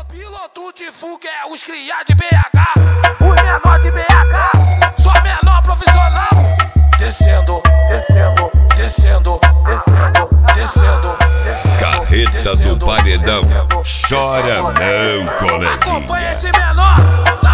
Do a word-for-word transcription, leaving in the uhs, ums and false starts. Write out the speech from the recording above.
piloto de fuga é os cria de B H, os menor de B H, só menor profissional. Descendo, descendo, descendo, descendo, descendo. Carreta descendo, do paredão, descendo, chora descendo. não, coleguinha. Acompanha esse menor.